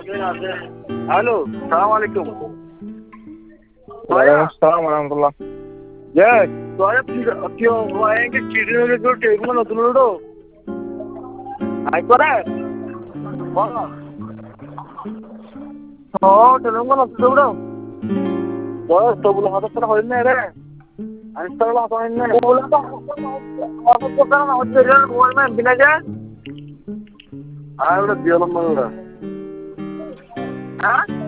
Hello, সালাম আলাইকুম। ওয়ালাইকুম রহমতুল্লাহ। Yes, তোরা কি ওয়াইকে চিড়ির তো টেবিল নতুন লোডো আই করে বল ও টেবিল নতুন লোডো বল তো বল হাতে করে হইল না রে আনস্টল হতো না বল তো অত তো কারণ হচ্ছে রে বল না বিনা যা আর ওটা দিলাম না হ্যাঁ